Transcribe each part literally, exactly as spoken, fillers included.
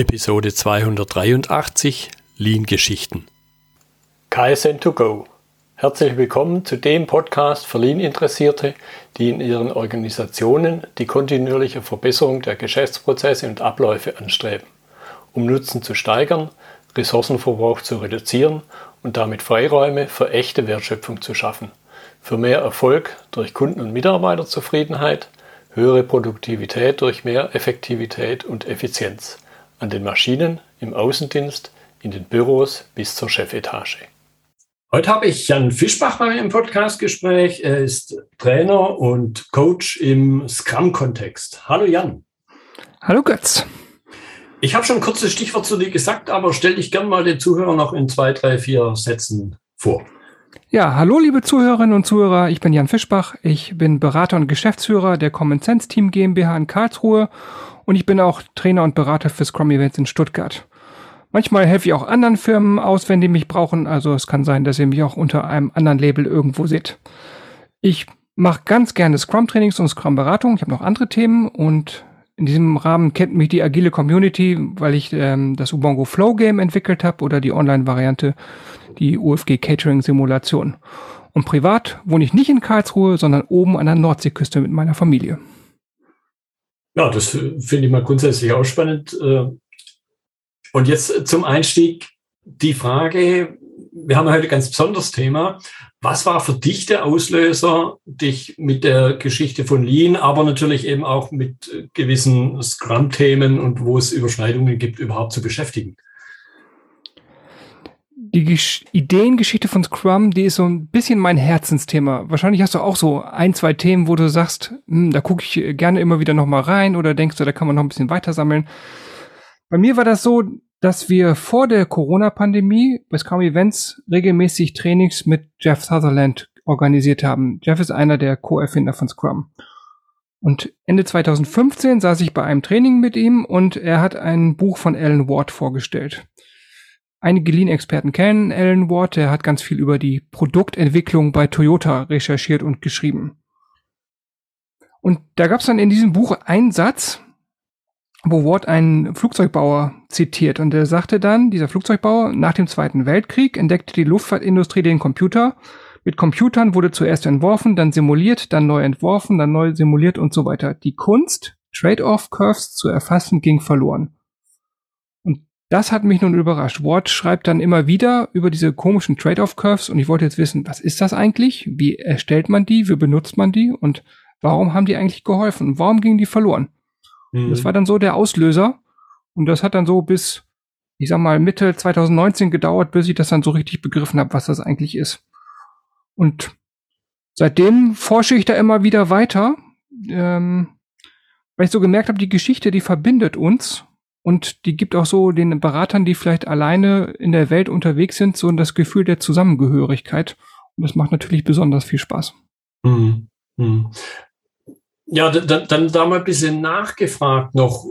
Episode zweihundertdreiundachtzig Lean-Geschichten. Kaizen to go. Herzlich willkommen zu dem Podcast für Lean-Interessierte, die in ihren Organisationen die kontinuierliche Verbesserung der Geschäftsprozesse und Abläufe anstreben, um Nutzen zu steigern, Ressourcenverbrauch zu reduzieren und damit Freiräume für echte Wertschöpfung zu schaffen, für mehr Erfolg durch Kunden- und Mitarbeiterzufriedenheit, höhere Produktivität durch mehr Effektivität und Effizienz an den Maschinen, im Außendienst, in den Büros bis zur Chefetage. Heute habe ich Jan Fischbach bei mir im Podcastgespräch. Er ist Trainer und Coach im Scrum-Kontext. Hallo Jan. Hallo Götz. Ich habe schon ein kurzes Stichwort zu dir gesagt, aber stell dich gern mal den Zuhörern noch in zwei, drei, vier Sätzen vor. Ja, hallo liebe Zuhörerinnen und Zuhörer, ich bin Jan Fischbach. Ich bin Berater und Geschäftsführer der Common Sense Team GmbH in Karlsruhe und ich bin auch Trainer und Berater für Scrum Events in Stuttgart. Manchmal helfe ich auch anderen Firmen aus, wenn die mich brauchen. Also es kann sein, dass ihr mich auch unter einem anderen Label irgendwo seht. Ich mache ganz gerne Scrum-Trainings und Scrum-Beratung. Ich habe noch andere Themen und in diesem Rahmen kennt mich die agile Community, weil ich ähm, das Ubongo Flow Game entwickelt habe oder die Online-Variante, die U F G Catering Simulation. Und privat wohne ich nicht in Karlsruhe, sondern oben an der Nordseeküste mit meiner Familie. Ja, das finde ich mal grundsätzlich auch spannend. Und jetzt zum Einstieg die Frage, wir haben heute ein ganz besonderes Thema. Was war für dich der Auslöser, dich mit der Geschichte von Lean, aber natürlich eben auch mit gewissen Scrum-Themen und wo es Überschneidungen gibt, überhaupt zu beschäftigen? Die Gesch- Ideengeschichte von Scrum, die ist so ein bisschen mein Herzensthema. Wahrscheinlich hast du auch so ein, zwei Themen, wo du sagst, hm, da gucke ich gerne immer wieder noch mal rein oder denkst du, da kann man noch ein bisschen weiter sammeln. Bei mir war das so, dass wir vor der Corona-Pandemie bei Scrum Events regelmäßig Trainings mit Jeff Sutherland organisiert haben. Jeff ist einer der Co-Erfinder von Scrum. Und Ende zwanzig fünfzehn saß ich bei einem Training mit ihm und er hat ein Buch von Alan Ward vorgestellt. Einige Lean-Experten kennen Alan Ward, der hat ganz viel über die Produktentwicklung bei Toyota recherchiert und geschrieben. Und da gab es dann in diesem Buch einen Satz, wo Ward einen Flugzeugbauer zitiert. Und er sagte dann, dieser Flugzeugbauer, nach dem Zweiten Weltkrieg entdeckte die Luftfahrtindustrie den Computer. Mit Computern wurde zuerst entworfen, dann simuliert, dann neu entworfen, dann neu simuliert und so weiter. Die Kunst, Trade-off-Curves zu erfassen, ging verloren. Und das hat mich nun überrascht. Ward schreibt dann immer wieder über diese komischen Trade-off-Curves und ich wollte jetzt wissen, was ist das eigentlich? Wie erstellt man die? Wie benutzt man die? Und warum haben die eigentlich geholfen? Warum gingen die verloren? Mhm. Das war dann so der Auslöser und das hat dann so bis, ich sag mal, Mitte zwanzig neunzehn gedauert, bis ich das dann so richtig begriffen habe, was das eigentlich ist. Und seitdem forsche ich da immer wieder weiter, ähm, weil ich so gemerkt habe, die Geschichte, die verbindet uns. Und die gibt auch so den Beratern, die vielleicht alleine in der Welt unterwegs sind, so das Gefühl der Zusammengehörigkeit. Und das macht natürlich besonders viel Spaß. Mhm. Mhm. Ja, dann, dann da mal ein bisschen nachgefragt noch.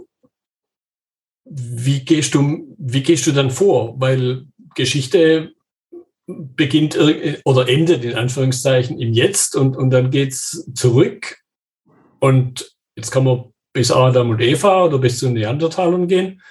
Wie gehst du, wie gehst du dann vor? Weil Geschichte beginnt oder endet in Anführungszeichen im Jetzt und, und dann geht's zurück. Und jetzt kann man bis Adam und Eva oder bis zu den Neandertalern gehen.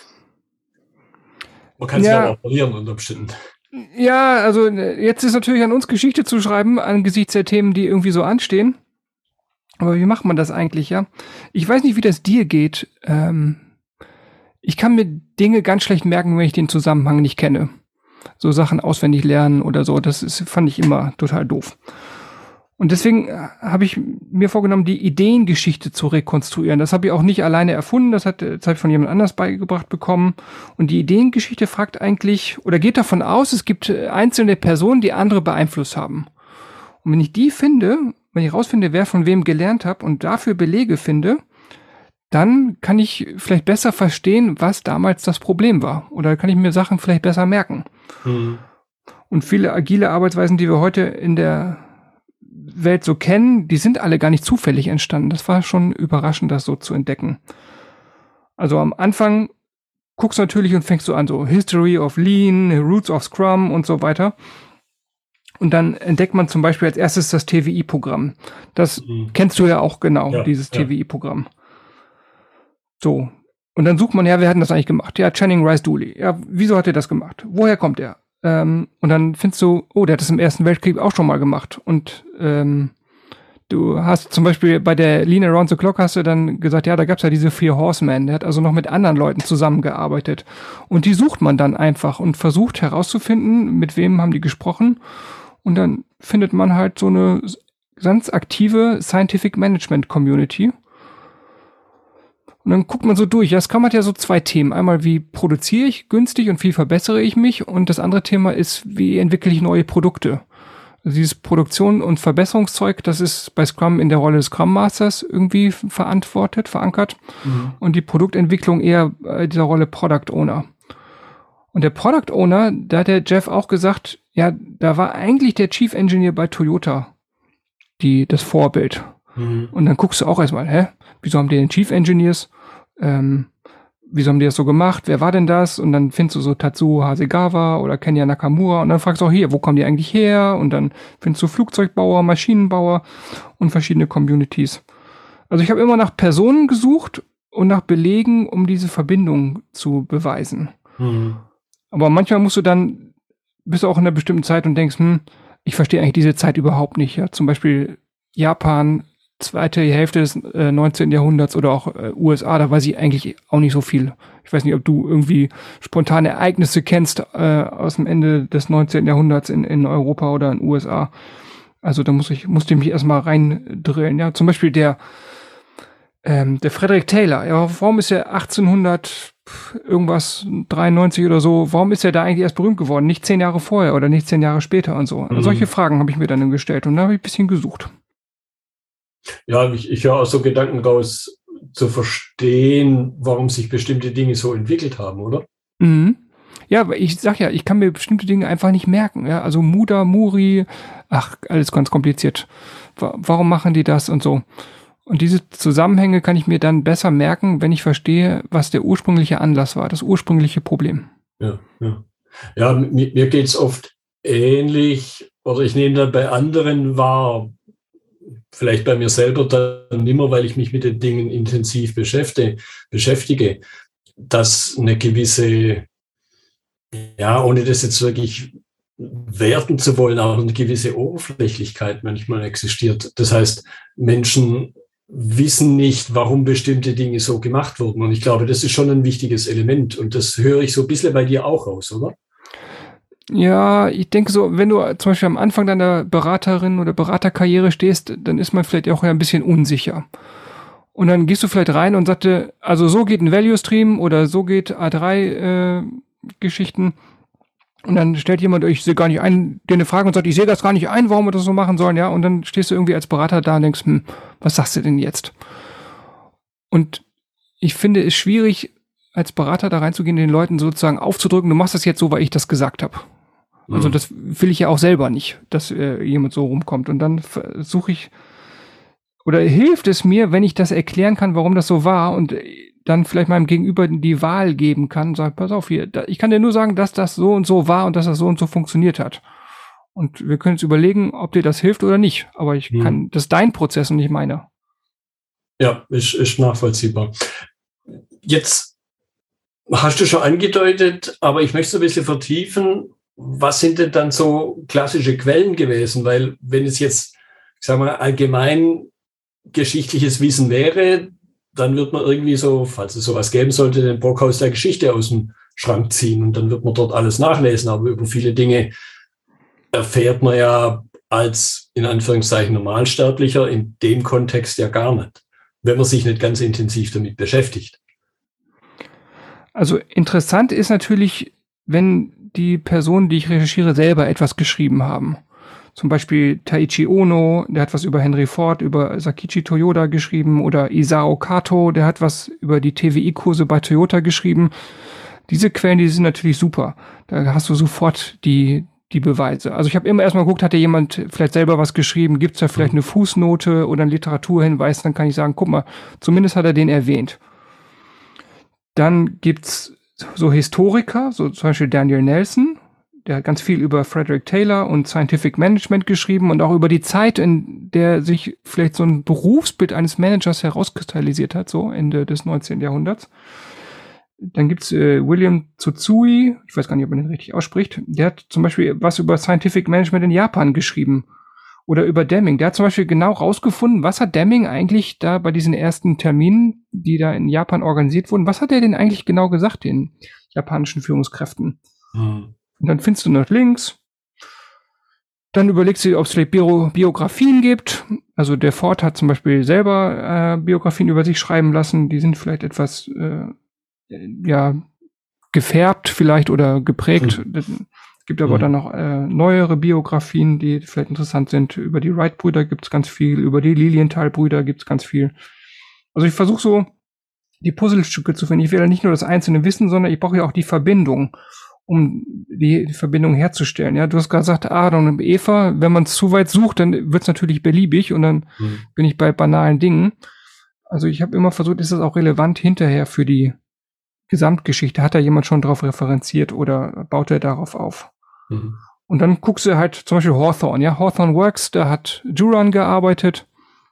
Man kann es ja auch verlieren unter Umständen. Ja, also jetzt ist natürlich an uns Geschichte zu schreiben, angesichts der Themen, die irgendwie so anstehen. Aber wie macht man das eigentlich, ja? Ich weiß nicht, wie das dir geht. Ähm, ich kann mir Dinge ganz schlecht merken, wenn ich den Zusammenhang nicht kenne. So Sachen auswendig lernen oder so, das ist, fand ich immer total doof. Und deswegen habe ich mir vorgenommen, die Ideengeschichte zu rekonstruieren. Das habe ich auch nicht alleine erfunden, das, hat, das habe ich von jemand anders beigebracht bekommen. Und die Ideengeschichte fragt eigentlich, oder geht davon aus, es gibt einzelne Personen, die andere beeinflusst haben. Und wenn ich die finde, wenn ich rausfinde, wer von wem gelernt hat und dafür Belege finde, dann kann ich vielleicht besser verstehen, was damals das Problem war. Oder kann ich mir Sachen vielleicht besser merken. Mhm. Und viele agile Arbeitsweisen, die wir heute in der Welt so kennen, die sind alle gar nicht zufällig entstanden. Das war schon überraschend, das so zu entdecken. Also am Anfang guckst du natürlich und fängst so an, so History of Lean, Roots of Scrum und so weiter. Und dann entdeckt man zum Beispiel als erstes das T W I-Programm. Das mhm. kennst du ja auch genau, ja, dieses ja. T W I-Programm. So, Und dann sucht man, ja, wer hat denn das eigentlich gemacht? Ja, Channing Rice Dooley. Ja, wieso hat er das gemacht? Woher kommt er? Ähm, und dann findest du, oh, der hat das im Ersten Weltkrieg auch schon mal gemacht. Und ähm, du hast zum Beispiel bei der Lean Around the Clock hast du dann gesagt, ja, da gab's ja diese vier Horsemen. Der hat also noch mit anderen Leuten zusammengearbeitet. Und die sucht man dann einfach und versucht herauszufinden, mit wem haben die gesprochen. Und dann findet man halt so eine ganz aktive Scientific Management Community. Und dann guckt man so durch. Ja, es kann man ja so zwei Themen. Einmal, wie produziere ich günstig und wie verbessere ich mich? Und das andere Thema ist, wie entwickle ich neue Produkte? Also dieses Produktion- und Verbesserungszeug, das ist bei Scrum in der Rolle des Scrum Masters irgendwie verantwortet, verankert. Mhm. Und die Produktentwicklung eher äh, dieser Rolle Product Owner. Und der Product Owner, da hat der Jeff auch gesagt, ja, da war eigentlich der Chief Engineer bei Toyota die das Vorbild. Mhm. Und dann guckst du auch erstmal, hä, wieso haben die den Chief Engineers? Ähm, wieso haben die das so gemacht? Wer war denn das? Und dann findest du so Tatsuo Hasegawa oder Kenya Nakamura und dann fragst du auch hier, wo kommen die eigentlich her? Und dann findest du Flugzeugbauer, Maschinenbauer und verschiedene Communities. Also ich habe immer nach Personen gesucht und nach Belegen, um diese Verbindung zu beweisen. Mhm. Aber manchmal musst du dann, bist du auch in einer bestimmten Zeit und denkst, hm, ich verstehe eigentlich diese Zeit überhaupt nicht. Ja? Zum Beispiel Japan, zweite Hälfte des äh, neunzehnten Jahrhunderts oder auch äh, U S A, da weiß ich eigentlich auch nicht so viel. Ich weiß nicht, ob du irgendwie spontane Ereignisse kennst äh, aus dem Ende des neunzehnten Jahrhunderts in, in Europa oder in den U S A. Also da muss ich, musste ich mich erstmal reindrillen. Ja, zum Beispiel der ähm, der Frederick Taylor. Ja, warum ist er achtzehnhundert irgendwas dreiundneunzig oder so? Warum ist er da eigentlich erst berühmt geworden? Nicht zehn Jahre vorher oder nicht zehn Jahre später und so. Mhm. Solche Fragen habe ich mir dann gestellt und da habe ich ein bisschen gesucht. Ja, ich, ich höre auch so Gedanken raus, zu verstehen, warum sich bestimmte Dinge so entwickelt haben, oder? Mhm. Ja, aber ich sag ja, ich kann mir bestimmte Dinge einfach nicht merken. Ja? Also Muda, Muri, ach, alles ganz kompliziert. Warum machen die das und so? Und diese Zusammenhänge kann ich mir dann besser merken, wenn ich verstehe, was der ursprüngliche Anlass war, das ursprüngliche Problem. Ja, ja. Ja, mir, mir geht's oft ähnlich, oder ich nehme dann bei anderen wahr, vielleicht bei mir selber dann nimmer, weil ich mich mit den Dingen intensiv beschäftige, beschäftige, dass eine gewisse, ja, ohne das jetzt wirklich werten zu wollen, aber eine gewisse Oberflächlichkeit manchmal existiert. Das heißt, Menschen wissen nicht, warum bestimmte Dinge so gemacht wurden. Und ich glaube, das ist schon ein wichtiges Element. Und das höre ich so ein bisschen bei dir auch raus, oder? Ja, ich denke so, wenn du zum Beispiel am Anfang deiner Beraterin oder Beraterkarriere stehst, dann ist man vielleicht auch ein bisschen unsicher. Und dann gehst du vielleicht rein und sagte, also so geht ein Value Stream oder so geht A drei äh, Geschichten. Und dann stellt jemand, ich sehe gar nicht ein, dir eine Frage und sagt, ich sehe das gar nicht ein, warum wir das so machen sollen, ja. Und dann stehst du irgendwie als Berater da und denkst, hm, was sagst du denn jetzt? Und ich finde es schwierig, als Berater da reinzugehen, den Leuten sozusagen aufzudrücken, du machst das jetzt so, weil ich das gesagt habe. Mhm. Also das will ich ja auch selber nicht, dass äh, jemand so rumkommt. Und dann versuche ich, oder hilft es mir, wenn ich das erklären kann, warum das so war und dann vielleicht meinem Gegenüber die Wahl geben kann, sag, pass auf hier, da, ich kann dir nur sagen, dass das so und so war und dass das so und so funktioniert hat. Und wir können uns überlegen, ob dir das hilft oder nicht. Aber ich mhm. kann, das ist dein Prozess und nicht meiner. Ja, ist, ist nachvollziehbar. Jetzt hast du schon angedeutet, aber ich möchte es ein bisschen vertiefen. Was sind denn dann so klassische Quellen gewesen? Weil wenn es jetzt, ich sag mal, allgemein geschichtliches Wissen wäre, dann wird man irgendwie so, falls es sowas geben sollte, den Brockhaus der Geschichte aus dem Schrank ziehen und dann wird man dort alles nachlesen. Aber über viele Dinge erfährt man ja als, in Anführungszeichen, Normalsterblicher in dem Kontext ja gar nicht, wenn man sich nicht ganz intensiv damit beschäftigt. Also interessant ist natürlich, wenn die Personen, die ich recherchiere, selber etwas geschrieben haben. Zum Beispiel Taiichi Ono, der hat was über Henry Ford, über Sakichi Toyoda geschrieben, oder Isao Kato, der hat was über die T W I-Kurse bei Toyota geschrieben. Diese Quellen, die sind natürlich super. Da hast du sofort die die Beweise. Also ich habe immer erstmal geguckt, hat da jemand vielleicht selber was geschrieben, gibt es da vielleicht eine Fußnote oder einen Literaturhinweis, dann kann ich sagen, guck mal, zumindest hat er den erwähnt. Dann gibt's so Historiker, so zum Beispiel Daniel Nelson, der hat ganz viel über Frederick Taylor und Scientific Management geschrieben und auch über die Zeit, in der sich vielleicht so ein Berufsbild eines Managers herauskristallisiert hat, so Ende des neunzehnten Jahrhunderts. dann gibt's äh, William Tsutsui, ich weiß gar nicht, ob man den richtig ausspricht, der hat zum Beispiel was über Scientific Management in Japan geschrieben. Oder über Deming. Der hat zum Beispiel genau rausgefunden, was hat Deming eigentlich da bei diesen ersten Terminen, die da in Japan organisiert wurden, was hat er denn eigentlich genau gesagt, den japanischen Führungskräften? Mhm. Und dann findest du noch Links. Dann überlegst du, ob es vielleicht Bio- Biografien gibt. Also der Ford hat zum Beispiel selber äh, Biografien über sich schreiben lassen. Die sind vielleicht etwas äh, ja gefärbt vielleicht oder geprägt. Mhm. Es gibt aber mhm. dann noch äh, neuere Biografien, die vielleicht interessant sind. Über die Wright-Brüder gibt es ganz viel. Über die Lilienthal-Brüder gibt es ganz viel. Also ich versuche so, die Puzzlestücke zu finden. Ich will ja nicht nur das einzelne Wissen, sondern ich brauche ja auch die Verbindung, um die, die Verbindung herzustellen. Ja, du hast gerade gesagt, Adam und Eva, wenn man es zu weit sucht, dann wird es natürlich beliebig und dann mhm. bin ich bei banalen Dingen. Also ich habe immer versucht, ist das auch relevant hinterher für die Gesamtgeschichte? Hat da jemand schon drauf referenziert oder baut er darauf auf? Mhm. Und dann guckst du halt zum Beispiel Hawthorne. Ja, Hawthorne Works, da hat Juran gearbeitet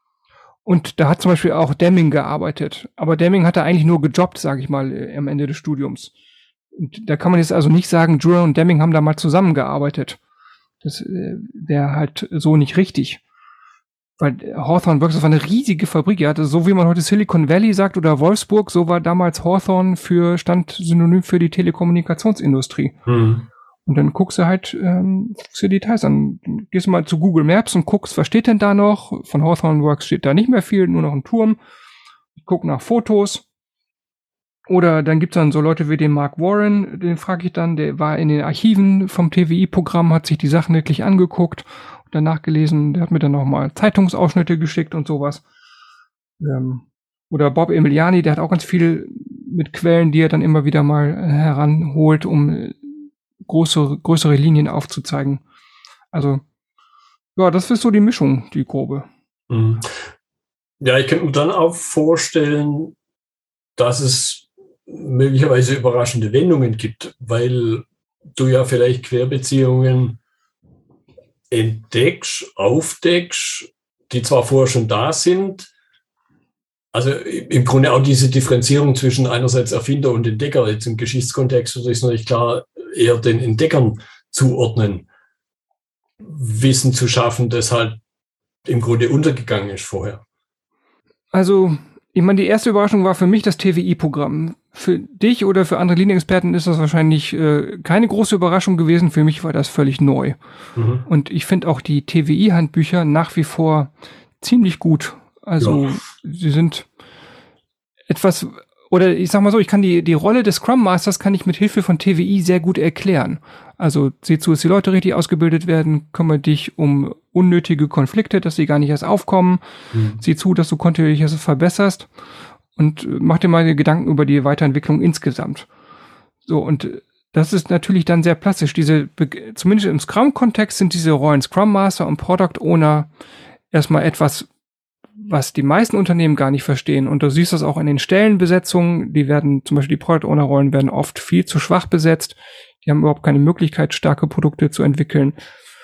und da hat zum Beispiel auch Deming gearbeitet. Aber Deming hat da eigentlich nur gejobbt, sage ich mal, äh, am Ende des Studiums. Und da kann man jetzt also nicht sagen, Juran und Deming haben da mal zusammengearbeitet. Das äh, wäre halt so nicht richtig. Weil Hawthorne Works, das war eine riesige Fabrik. Ja, das, so wie man heute Silicon Valley sagt oder Wolfsburg, so war damals Hawthorne für, stand synonym für die Telekommunikationsindustrie. Mhm. Und dann guckst du halt ähm, guckst du Details an. Gehst du mal zu Google Maps und guckst, was steht denn da noch? Von Hawthorne Works steht da nicht mehr viel, nur noch ein Turm. Ich guck nach Fotos. Oder dann gibt's dann so Leute wie den Mark Warren, den frage ich dann, der war in den Archiven vom T W I-Programm, hat sich die Sachen wirklich angeguckt und danach gelesen, der hat mir dann nochmal Zeitungsausschnitte geschickt und sowas. Ähm, oder Bob Emiliani, der hat auch ganz viel mit Quellen, die er dann immer wieder mal äh, heranholt, um äh, größere, größere Linien aufzuzeigen. Also, ja, das ist so die Mischung, die grobe. Mhm. Ja, ich könnte mir dann auch vorstellen, dass es möglicherweise überraschende Wendungen gibt, weil du ja vielleicht Querbeziehungen entdeckst, aufdeckst, die zwar vorher schon da sind, also im Grunde auch diese Differenzierung zwischen einerseits Erfinder und Entdecker, jetzt im Geschichtskontext würde ich es natürlich klar eher den Entdeckern zuordnen, Wissen zu schaffen, das halt im Grunde untergegangen ist vorher. Also, ich meine, die erste Überraschung war für mich das T W I-Programm. Für dich oder für andere Linienexperten ist das wahrscheinlich äh, keine große Überraschung gewesen. Für mich war das völlig neu. Mhm. Und ich finde auch die T W I-Handbücher nach wie vor ziemlich gut. Also, ja. Sie sind etwas, oder ich sag mal so, ich kann die, die Rolle des Scrum Masters kann ich mit Hilfe von T W I sehr gut erklären. Also, sieh zu, dass die Leute richtig ausgebildet werden, kümmere dich um unnötige Konflikte, dass sie gar nicht erst aufkommen. Mhm. Sieh zu, dass du kontinuierlich es verbesserst und mach dir mal Gedanken über die Weiterentwicklung insgesamt. So, und das ist natürlich dann sehr plastisch. Diese, zumindest im Scrum-Kontext sind diese Rollen Scrum Master und Product Owner erstmal etwas, was die meisten Unternehmen gar nicht verstehen. Und du siehst das auch in den Stellenbesetzungen. Die werden, zum Beispiel die Product Owner Rollen werden oft viel zu schwach besetzt. Die haben überhaupt keine Möglichkeit, starke Produkte zu entwickeln.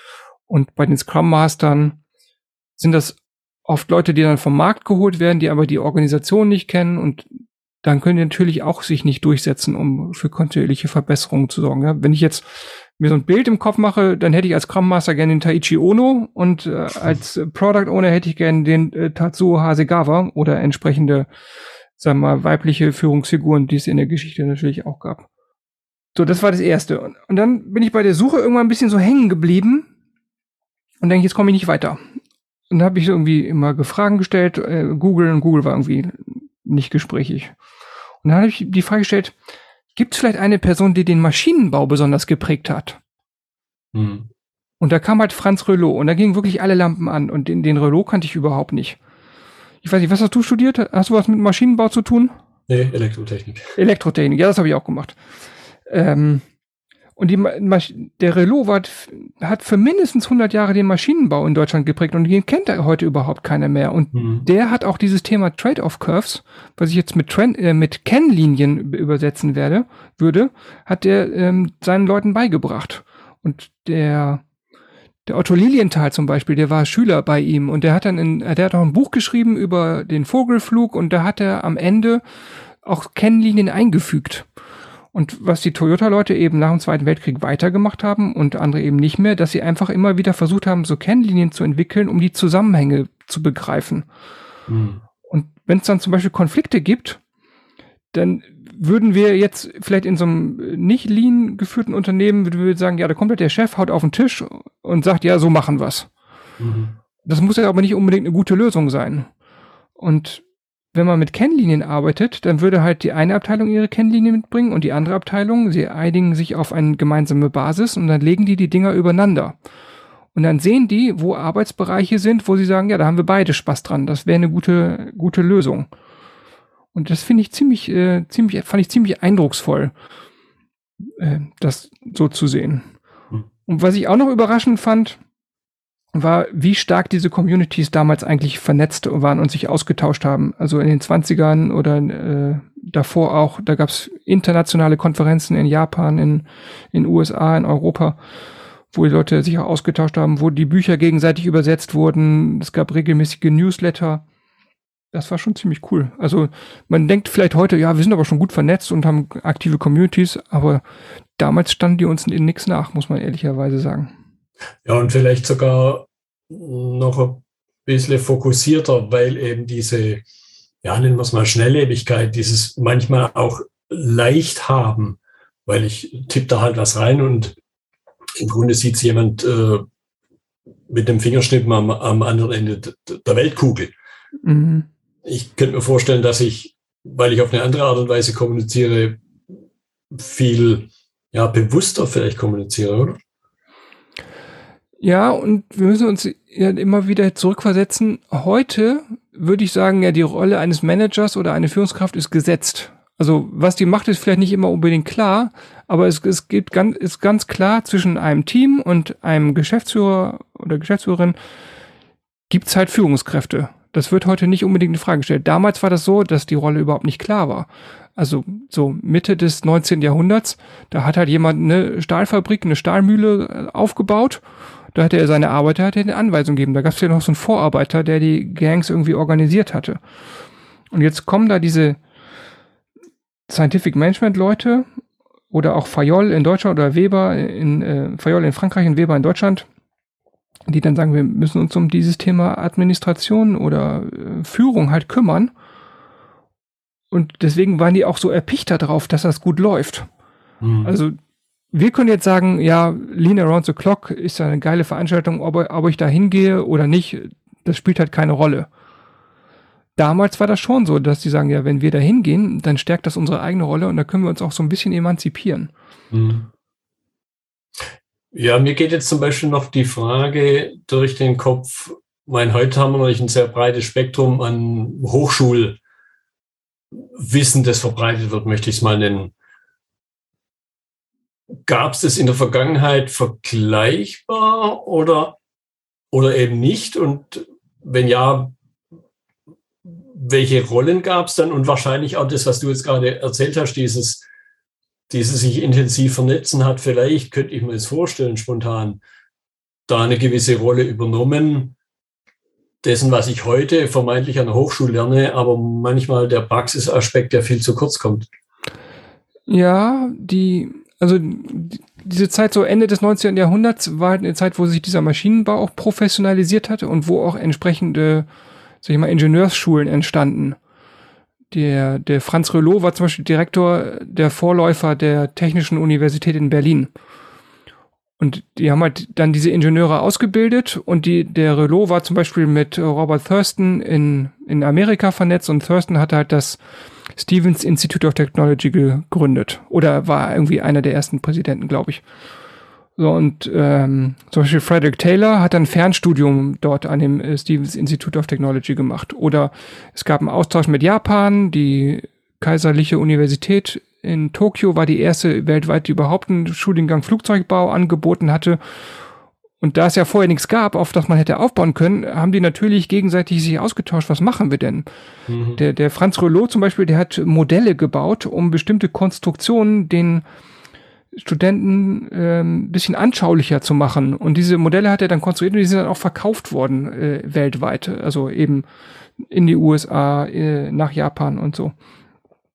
Und bei den Scrum Mastern sind das oft Leute, die dann vom Markt geholt werden, die aber die Organisation nicht kennen und dann können die natürlich auch sich nicht durchsetzen, um für kontinuierliche Verbesserungen zu sorgen. Ja, wenn ich jetzt mir so ein Bild im Kopf mache, dann hätte ich als Scrum Master gerne den Taiichi Ono und äh, als Product Owner hätte ich gerne den äh, Tatsuo Hasegawa oder entsprechende, sagen wir mal, weibliche Führungsfiguren, die es in der Geschichte natürlich auch gab. So, das war das Erste. Und, und dann bin ich bei der Suche irgendwann ein bisschen so hängen geblieben und denke, jetzt komme ich nicht weiter. Und dann habe ich irgendwie immer Fragen gestellt, äh, Google, und Google war irgendwie nicht gesprächig. Und dann habe ich die Frage gestellt, gibt es vielleicht eine Person, die den Maschinenbau besonders geprägt hat? Mhm. Und da kam halt Franz Reuleaux und da gingen wirklich alle Lampen an und den, den Reuleaux kannte ich überhaupt nicht. Ich weiß nicht, was hast du studiert? Hast du was mit Maschinenbau zu tun? Nee, Elektrotechnik. Elektrotechnik, ja, das habe ich auch gemacht. Ähm, und die, der Reuleaux war, hat für mindestens hundert Jahre den Maschinenbau in Deutschland geprägt und den kennt da heute überhaupt keiner mehr. Und mhm. der hat auch dieses Thema Trade-off-Curves, was ich jetzt mit, Trend, äh, mit Kennlinien übersetzen werde, würde, hat der ähm, seinen Leuten beigebracht. Und der, der Otto Lilienthal zum Beispiel, der war Schüler bei ihm und der hat dann in, der hat auch ein Buch geschrieben über den Vogelflug und da hat er am Ende auch Kennlinien eingefügt. Und was die Toyota-Leute eben nach dem Zweiten Weltkrieg weitergemacht haben und andere eben nicht mehr, dass sie einfach immer wieder versucht haben, so Kennlinien zu entwickeln, um die Zusammenhänge zu begreifen. Mhm. Und wenn es dann zum Beispiel Konflikte gibt, dann würden wir jetzt vielleicht in so einem nicht lean geführten Unternehmen, würden wir sagen, ja, da kommt halt der Chef, haut auf den Tisch und sagt, ja, so machen wir's. Mhm. Das muss ja aber nicht unbedingt eine gute Lösung sein. Und wenn man mit Kennlinien arbeitet, dann würde halt die eine Abteilung ihre Kennlinien mitbringen und die andere Abteilung, sie einigen sich auf eine gemeinsame Basis und dann legen die die Dinger übereinander. Und dann sehen die, wo Arbeitsbereiche sind, wo sie sagen, ja, da haben wir beide Spaß dran. Das wäre eine gute, gute Lösung. Und das finde ich ziemlich, äh, ziemlich, fand ich ziemlich eindrucksvoll, äh, das so zu sehen. Hm. Und was ich auch noch überraschend fand, war, wie stark diese Communities damals eigentlich vernetzt waren und sich ausgetauscht haben. Also in den zwanzigern oder äh, davor auch, da gab es internationale Konferenzen in Japan, in in U S A, in Europa, wo die Leute sich auch ausgetauscht haben, wo die Bücher gegenseitig übersetzt wurden. Es gab regelmäßige Newsletter. Das war schon ziemlich cool. Also man denkt vielleicht heute, ja, wir sind aber schon gut vernetzt und haben aktive Communities, aber damals standen die uns in nichts nach, muss man ehrlicherweise sagen. Ja, und vielleicht sogar noch ein bisschen fokussierter, weil eben diese, ja, nennen wir es mal Schnelllebigkeit, dieses manchmal auch leicht haben, weil ich tippe da halt was rein und im Grunde sieht es jemand äh, mit dem Fingerschnippen am, am anderen Ende der Weltkugel. Mhm. Ich könnte mir vorstellen, dass ich, weil ich auf eine andere Art und Weise kommuniziere, viel ja, bewusster vielleicht kommuniziere, oder? Ja, und wir müssen uns ja immer wieder zurückversetzen. Heute würde ich sagen, ja, die Rolle eines Managers oder eine Führungskraft ist gesetzt. Also was die macht, ist vielleicht nicht immer unbedingt klar, aber es, es gibt ganz, ist ganz klar, zwischen einem Team und einem Geschäftsführer oder Geschäftsführerin gibt's halt Führungskräfte. Das wird heute nicht unbedingt in Frage gestellt. Damals war das so, dass die Rolle überhaupt nicht klar war. Also so Mitte des neunzehnten Jahrhunderts, da hat halt jemand eine Stahlfabrik, eine Stahlmühle aufgebaut. Da hatte er seine Arbeiter, hat er eine Anweisung gegeben. Da gab es ja noch so einen Vorarbeiter, der die Gangs irgendwie organisiert hatte. Und jetzt kommen da diese Scientific Management Leute oder auch Fayol in Deutschland oder Weber in äh, Fayol in Frankreich und Weber in Deutschland, die dann sagen, wir müssen uns um dieses Thema Administration oder äh, Führung halt kümmern. Und deswegen waren die auch so erpicht darauf, dass das gut läuft. Mhm. Also wir können jetzt sagen, ja, Lean Around the Clock ist ja eine geile Veranstaltung, ob, ob ich da hingehe oder nicht, das spielt halt keine Rolle. Damals war das schon so, dass die sagen, ja, wenn wir da hingehen, dann stärkt das unsere eigene Rolle und da können wir uns auch so ein bisschen emanzipieren. Mhm. Ja, mir geht jetzt zum Beispiel noch die Frage durch den Kopf, mein, heute haben wir natürlich ein sehr breites Spektrum an Hochschulwissen, das verbreitet wird, möchte ich es mal nennen. Gab es das in der Vergangenheit vergleichbar oder, oder eben nicht? Und wenn ja, welche Rollen gab es dann? Und wahrscheinlich auch das, was du jetzt gerade erzählt hast, dieses, dieses sich intensiv vernetzen hat, vielleicht, könnte ich mir jetzt vorstellen, spontan, da eine gewisse Rolle übernommen, dessen, was ich heute vermeintlich an der Hochschule lerne, aber manchmal der Praxisaspekt, der viel zu kurz kommt. Ja, die... Also diese Zeit, so Ende des neunzehnten Jahrhunderts, war halt eine Zeit, wo sich dieser Maschinenbau auch professionalisiert hat und wo auch entsprechende, sag ich mal, Ingenieursschulen entstanden. Der, der Franz Reuleaux war zum Beispiel Direktor der Vorläufer der Technischen Universität in Berlin. Und die haben halt dann diese Ingenieure ausgebildet und die, der Reuleaux war zum Beispiel mit Robert Thurston in, in Amerika vernetzt und Thurston hatte halt das Stevens Institute of Technology gegründet. Oder war irgendwie einer der ersten Präsidenten, glaube ich. So, und ähm, zum Beispiel Frederick Taylor hat dann Fernstudium dort an dem äh, Stevens Institute of Technology gemacht. Oder es gab einen Austausch mit Japan. Die Kaiserliche Universität in Tokio war die erste weltweit, die überhaupt einen Studiengang Flugzeugbau angeboten hatte. Und da es ja vorher nichts gab, auf das man hätte aufbauen können, haben die natürlich gegenseitig sich ausgetauscht, was machen wir denn? Mhm. Der, der Franz Reuleaux zum Beispiel, der hat Modelle gebaut, um bestimmte Konstruktionen den Studenten ähm, ein bisschen anschaulicher zu machen. Und diese Modelle hat er dann konstruiert und die sind dann auch verkauft worden äh, weltweit. Also eben in die U S A, äh, nach Japan und so.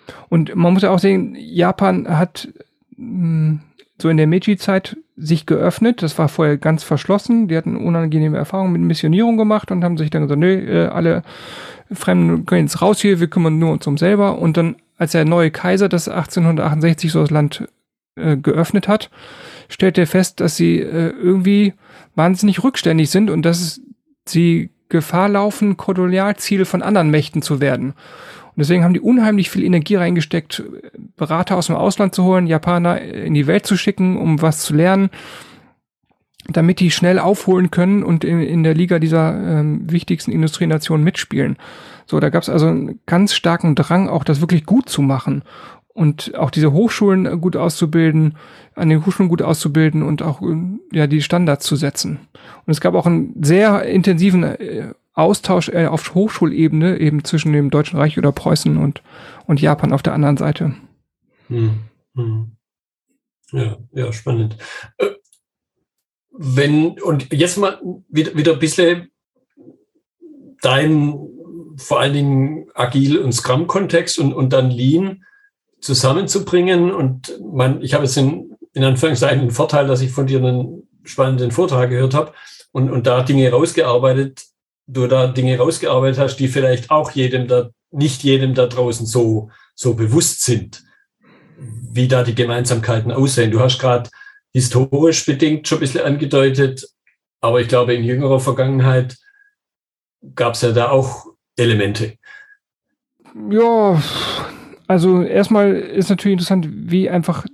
Und man muss ja auch sehen, Japan hat mh, so in der Meiji-Zeit sich geöffnet. Das war vorher ganz verschlossen. Die hatten unangenehme Erfahrungen mit Missionierung gemacht und haben sich dann gesagt, nö, alle Fremden gehen jetzt raus hier, wir kümmern nur uns um selber. Und dann, als der neue Kaiser das achtzehnhundertachtundsechzig so das Land äh, geöffnet hat, stellt er fest, dass sie äh, irgendwie wahnsinnig rückständig sind und dass sie Gefahr laufen, Kolonialziel von anderen Mächten zu werden. Und deswegen haben die unheimlich viel Energie reingesteckt, Berater aus dem Ausland zu holen, Japaner in die Welt zu schicken, um was zu lernen, damit die schnell aufholen können und in, in der Liga dieser ähm, wichtigsten Industrienationen mitspielen. So, da gab es also einen ganz starken Drang, auch das wirklich gut zu machen und auch diese Hochschulen gut auszubilden, an den Hochschulen gut auszubilden und auch ja die Standards zu setzen. Und es gab auch einen sehr intensiven äh, Austausch äh, auf Hochschulebene eben zwischen dem Deutschen Reich oder Preußen und, und Japan auf der anderen Seite. Hm, hm. Ja, ja, spannend. Äh, wenn, und jetzt mal wieder, wieder ein bisschen dein, vor allen Dingen Agil- und Scrum-Kontext und, und dann Lean zusammenzubringen. Und man, ich habe jetzt in, in Anführungszeichen den Vorteil, dass ich von dir einen spannenden Vortrag gehört habe und, und da Dinge rausgearbeitet du da Dinge rausgearbeitet hast, die vielleicht auch jedem da, nicht jedem da draußen so, so bewusst sind, wie da die Gemeinsamkeiten aussehen. Du hast gerade historisch bedingt schon ein bisschen angedeutet, aber ich glaube, in jüngerer Vergangenheit gab es ja da auch Elemente. Ja, also erstmal ist natürlich interessant, wie einfach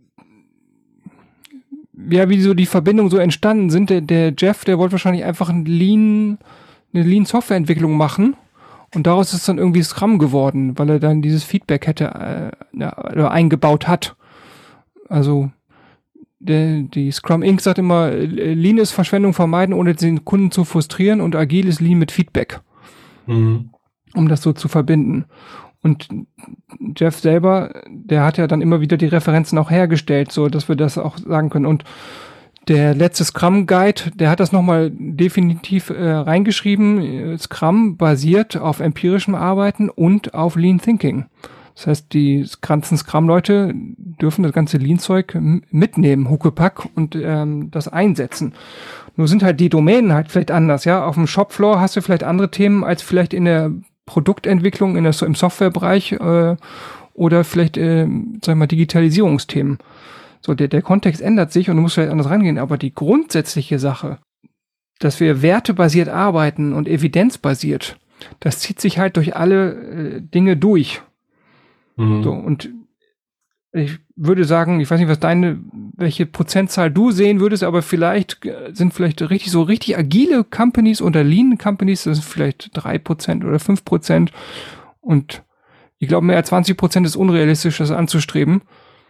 ja, wie so die Verbindungen so entstanden sind. Der, der Jeff, der wollte wahrscheinlich einfach ein Lean eine Lean-Software-Entwicklung machen und daraus ist dann irgendwie Scrum geworden, weil er dann dieses Feedback hätte äh, ja, eingebaut hat. Also der, die Scrum Incorporated sagt immer, Lean ist Verschwendung vermeiden, ohne den Kunden zu frustrieren und Agil ist Lean mit Feedback. Mhm. Um das so zu verbinden. Und Jeff selber, der hat ja dann immer wieder die Referenzen auch hergestellt, so dass wir das auch sagen können. Und der letzte Scrum Guide, der hat das nochmal definitiv äh, reingeschrieben. Scrum basiert auf empirischem Arbeiten und auf Lean Thinking. Das heißt, die ganzen Scrum-Leute dürfen das ganze Lean-Zeug mitnehmen, Huckepack, und ähm, das einsetzen. Nur sind halt die Domänen halt vielleicht anders, ja. Auf dem Shopfloor hast du vielleicht andere Themen als vielleicht in der Produktentwicklung, in der, im Softwarebereich äh, oder vielleicht, äh, sagen wir mal, Digitalisierungsthemen. So, der, der Kontext ändert sich und du musst vielleicht anders rangehen, aber die grundsätzliche Sache, dass wir wertebasiert arbeiten und evidenzbasiert, das zieht sich halt durch alle äh, Dinge durch. Mhm. So, und ich würde sagen, ich weiß nicht, was deine, welche Prozentzahl du sehen würdest, aber vielleicht sind vielleicht richtig so richtig agile Companies oder Lean Companies, das sind vielleicht drei Prozent oder fünf Prozent und ich glaube, mehr als zwanzig Prozent ist unrealistisch, das anzustreben.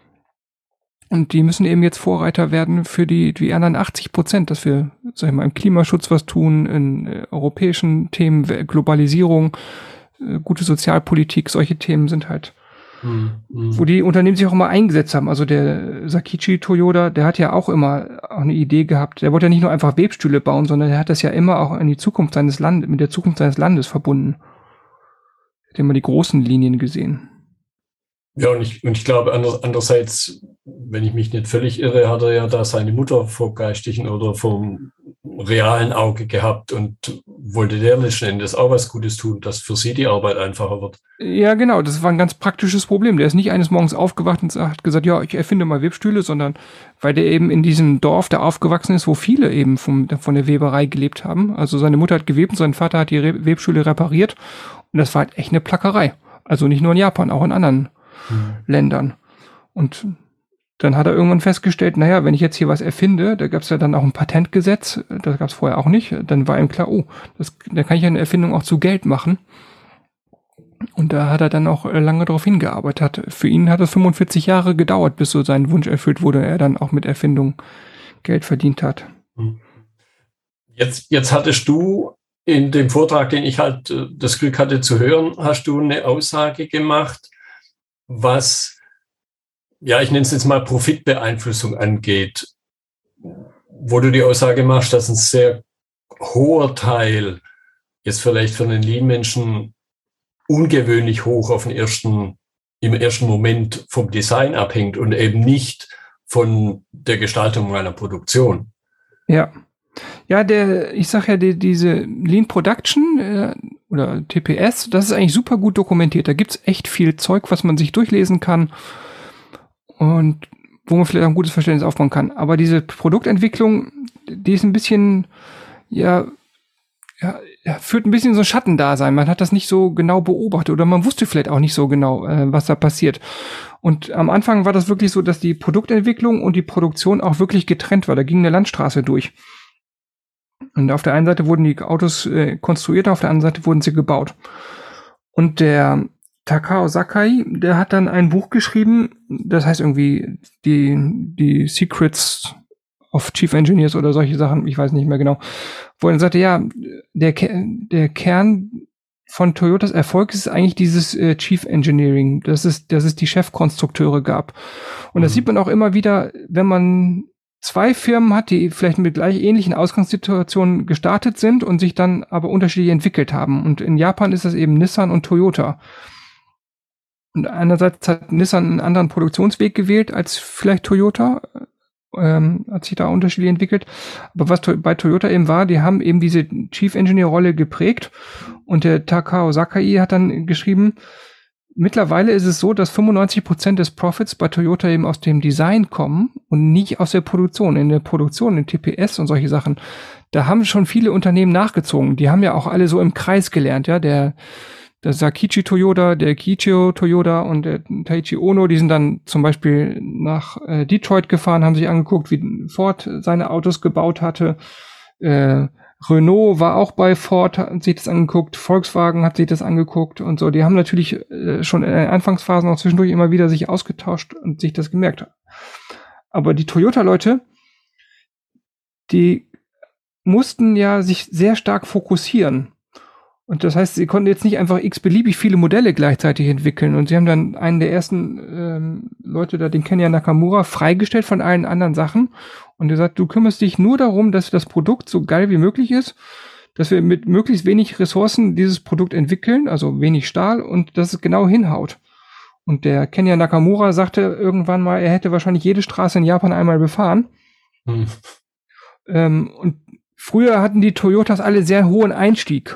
Und die müssen eben jetzt Vorreiter werden für die, die anderen achtzig Prozent, dass wir, sag ich mal, im Klimaschutz was tun, in äh, europäischen Themen, Globalisierung, äh, gute Sozialpolitik, solche Themen sind halt, mhm. wo die Unternehmen sich auch immer eingesetzt haben. Also der Sakichi Toyoda, der hat ja auch immer auch eine Idee gehabt. Der wollte ja nicht nur einfach Webstühle bauen, sondern der hat das ja immer auch in die Zukunft seines Landes, mit der Zukunft seines Landes verbunden. Er hat immer die großen Linien gesehen. Ja, und ich, und ich glaube, andererseits, wenn ich mich nicht völlig irre, hat er ja da seine Mutter vom geistigen oder vom realen Auge gehabt und wollte der letzten Endes auch was Gutes tun, dass für sie die Arbeit einfacher wird. Ja, genau, das war ein ganz praktisches Problem. Der ist nicht eines Morgens aufgewacht und hat gesagt, ja, ich erfinde mal Webstühle, sondern weil der eben in diesem Dorf, der aufgewachsen ist, wo viele eben vom, von der Weberei gelebt haben. Also seine Mutter hat gewebt und sein Vater hat die Re- Webstühle repariert und das war halt echt eine Plackerei. Also nicht nur in Japan, auch in anderen hm. Ländern. Und dann hat er irgendwann festgestellt, naja, wenn ich jetzt hier was erfinde, da gab es ja dann auch ein Patentgesetz, das gab es vorher auch nicht, dann war ihm klar, oh, das, da kann ich eine Erfindung auch zu Geld machen. Und da hat er dann auch lange darauf hingearbeitet. Für ihn hat es fünfundvierzig Jahre gedauert, bis so sein Wunsch erfüllt wurde, er dann auch mit Erfindung Geld verdient hat. Jetzt, jetzt hattest du in dem Vortrag, den ich halt das Glück hatte zu hören, hast du eine Aussage gemacht, was, ja, ich nenne es jetzt mal Profitbeeinflussung angeht, wo du die Aussage machst, dass ein sehr hoher Teil jetzt vielleicht für einen Lean-Menschen ungewöhnlich hoch auf den ersten im ersten Moment vom Design abhängt und eben nicht von der Gestaltung meiner Produktion. Ja. Ja, der, ich sag ja, die, diese Lean Production äh, oder T P S, das ist eigentlich super gut dokumentiert. Da gibt's echt viel Zeug, was man sich durchlesen kann und wo man vielleicht auch ein gutes Verständnis aufbauen kann. Aber diese Produktentwicklung, die ist ein bisschen, ja, ja, führt ein bisschen so ein Schattendasein. Man hat das nicht so genau beobachtet oder man wusste vielleicht auch nicht so genau, äh, was da passiert. Und am Anfang war das wirklich so, dass die Produktentwicklung und die Produktion auch wirklich getrennt war. Da ging eine Landstraße durch. Und auf der einen Seite wurden die Autos äh, konstruiert, auf der anderen Seite wurden sie gebaut. Und der Takao Sakai, der hat dann ein Buch geschrieben, das heißt irgendwie die, die Secrets of Chief Engineers oder solche Sachen, ich weiß nicht mehr genau, wo er dann sagte, ja, der, der Kern von Toyotas Erfolg ist eigentlich dieses äh, Chief Engineering, dass es, dass es die Chefkonstrukteure gab. Und das mhm. sieht man auch immer wieder, wenn man zwei Firmen hat, die vielleicht mit gleich ähnlichen Ausgangssituationen gestartet sind und sich dann aber unterschiedlich entwickelt haben. Und in Japan ist das eben Nissan und Toyota. Und einerseits hat Nissan einen anderen Produktionsweg gewählt als vielleicht Toyota, ähm, hat sich da unterschiedlich entwickelt. Aber was to- bei Toyota eben war, die haben eben diese Chief Engineer-Rolle geprägt. Und der Takao Sakai hat dann geschrieben, mittlerweile ist es so, dass fünfundneunzig Prozent des Profits bei Toyota eben aus dem Design kommen und nicht aus der Produktion. In der Produktion, in T P S und solche Sachen, da haben schon viele Unternehmen nachgezogen. Die haben ja auch alle so im Kreis gelernt, ja, der der Sakichi Toyoda, der Kiichiro Toyoda und der Taiichi Ohno, die sind dann zum Beispiel nach äh, Detroit gefahren, haben sich angeguckt, wie Ford seine Autos gebaut hatte. Äh, Renault war auch bei Ford, hat sich das angeguckt, Volkswagen hat sich das angeguckt und so. Die haben natürlich äh, schon in den Anfangsphasen auch zwischendurch immer wieder sich ausgetauscht und sich das gemerkt. Aber die Toyota-Leute, die mussten ja sich sehr stark fokussieren. Und das heißt, sie konnten jetzt nicht einfach x-beliebig viele Modelle gleichzeitig entwickeln. Und sie haben dann einen der ersten ähm, Leute da, den Kenya Nakamura, freigestellt von allen anderen Sachen. Und er sagt, du kümmerst dich nur darum, dass das Produkt so geil wie möglich ist, dass wir mit möglichst wenig Ressourcen dieses Produkt entwickeln, also wenig Stahl, und dass es genau hinhaut. Und der Kenya Nakamura sagte irgendwann mal, er hätte wahrscheinlich jede Straße in Japan einmal befahren. Hm. Ähm, und früher hatten die Toyotas alle sehr hohen Einstieg.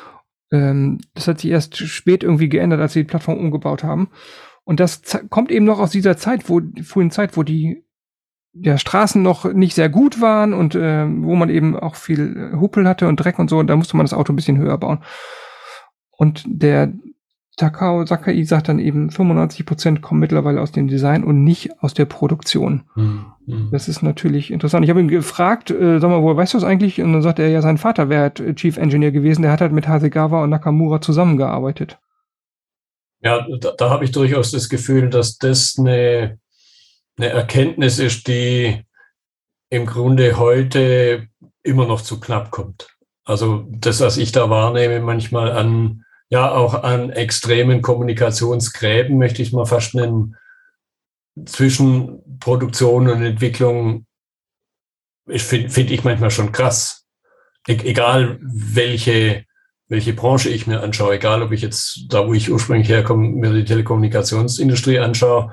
Das hat sich erst spät irgendwie geändert, als sie die Plattform umgebaut haben. Und das z- kommt eben noch aus dieser Zeit, wo die frühen Zeit, wo die der Straßen noch nicht sehr gut waren und äh, wo man eben auch viel Huppel hatte und Dreck und so. Und da musste man das Auto ein bisschen höher bauen. Und der Takao Sakai sagt dann eben, fünfundneunzig Prozent kommen mittlerweile aus dem Design und nicht aus der Produktion. Mhm. Das ist natürlich interessant. Ich habe ihn gefragt, äh, sag mal, woher weißt du das eigentlich? Und dann sagt er, ja, sein Vater wäre halt Chief Engineer gewesen, der hat halt mit Hasegawa und Nakamura zusammengearbeitet. Ja, da, da habe ich durchaus das Gefühl, dass das eine, eine Erkenntnis ist, die im Grunde heute immer noch zu knapp kommt. Also das, was ich da wahrnehme, manchmal an ja auch an extremen Kommunikationsgräben, möchte ich mal fast nennen, zwischen Produktion und Entwicklung, finde find ich manchmal schon krass. E- egal welche, welche Branche ich mir anschaue, egal ob ich jetzt da, wo ich ursprünglich herkomme, mir die Telekommunikationsindustrie anschaue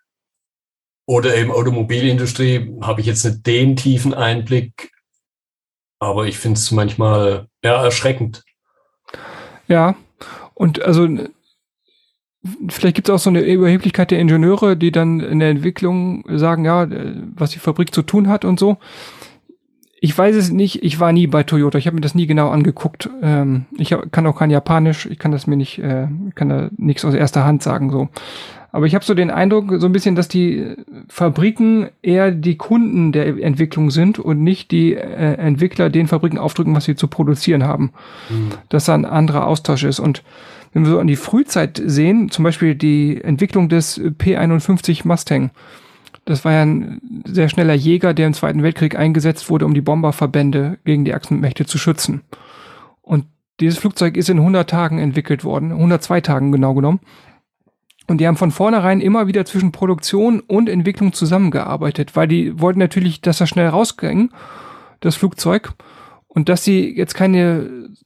oder eben Automobilindustrie, habe ich jetzt nicht den tiefen Einblick, aber ich finde es manchmal ja, erschreckend. Ja, und also vielleicht gibt es auch so eine Überheblichkeit der Ingenieure, die dann in der Entwicklung sagen, ja, was die Fabrik zu tun hat und so. Ich weiß es nicht, ich war nie bei Toyota, ich habe mir das nie genau angeguckt. Ähm, ich hab, kann auch kein Japanisch, ich kann das mir nicht, äh, kann da nichts aus erster Hand sagen so. Aber ich habe so den Eindruck, so ein bisschen, dass die Fabriken eher die Kunden der Entwicklung sind und nicht die äh, Entwickler den Fabriken aufdrücken, was sie zu produzieren haben. Mhm. Dass da ein anderer Austausch ist. Und wenn wir so an die Frühzeit sehen, zum Beispiel die Entwicklung des P einundfünfzig Mustang, das war ja ein sehr schneller Jäger, der im Zweiten Weltkrieg eingesetzt wurde, um die Bomberverbände gegen die Achsenmächte zu schützen. Und dieses Flugzeug ist in hundert Tagen entwickelt worden, hundertzwei Tagen genau genommen. Und die haben von vornherein immer wieder zwischen Produktion und Entwicklung zusammengearbeitet, weil die wollten natürlich, dass das schnell rausging, das Flugzeug, und dass sie jetzt keine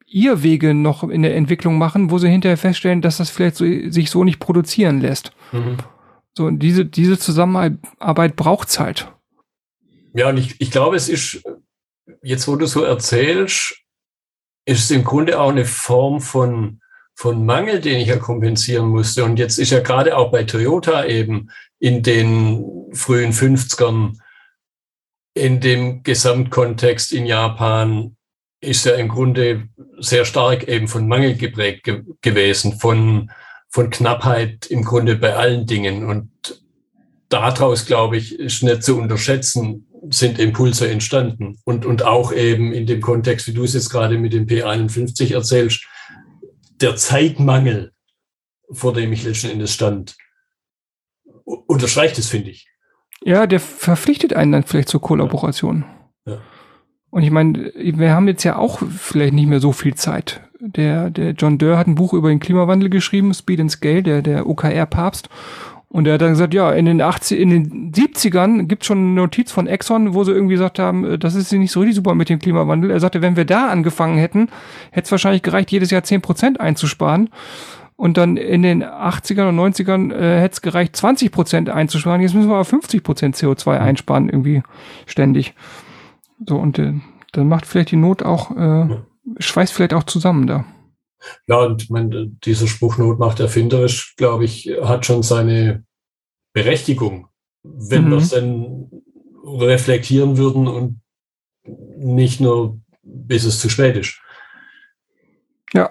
Irrwege noch in der Entwicklung machen, wo sie hinterher feststellen, dass das vielleicht so, sich so nicht produzieren lässt. Mhm. So, und diese, diese Zusammenarbeit braucht's halt. Ja, und ich, ich glaube, es ist, jetzt wo du so erzählst, ist es im Grunde auch eine Form von, von Mangel, den ich ja kompensieren musste. Und jetzt ist ja gerade auch bei Toyota eben in den frühen fünfzigern, in dem Gesamtkontext in Japan, ist ja im Grunde sehr stark eben von Mangel geprägt ge- gewesen, von, von Knappheit im Grunde bei allen Dingen. Und daraus, glaube ich, ist nicht zu unterschätzen, sind Impulse entstanden. Und, und auch eben in dem Kontext, wie du es jetzt gerade mit dem P einundfünfzig erzählst, der Zeitmangel, vor dem ich letzten Endes stand, unterstreicht es, finde ich. Ja, der verpflichtet einen dann vielleicht zur Kollaboration. Ja. Ja. Und ich meine, wir haben jetzt ja auch vielleicht nicht mehr so viel Zeit. Der, der John Doerr hat ein Buch über den Klimawandel geschrieben, Speed and Scale, der, der O K R-Papst. Und er hat dann gesagt, ja, in den achtzig, in den siebzigern gibt es schon eine Notiz von Exxon, wo sie irgendwie gesagt haben, das ist nicht so richtig super mit dem Klimawandel. Er sagte, wenn wir da angefangen hätten, hätte es wahrscheinlich gereicht, jedes Jahr zehn Prozent einzusparen. Und dann in den achtzigern und neunzigern äh, hätte es gereicht, zwanzig Prozent einzusparen. Jetzt müssen wir aber fünfzig Prozent C O zwei einsparen, irgendwie ständig. So, und äh, dann macht vielleicht die Not auch, äh, schweißt vielleicht auch zusammen da. Ja, und ich meine, dieser Spruch Not macht erfinderisch, glaube ich, hat schon seine Berechtigung, wenn mhm. wir es dann reflektieren würden und nicht nur, bis es zu spät ist. Ja.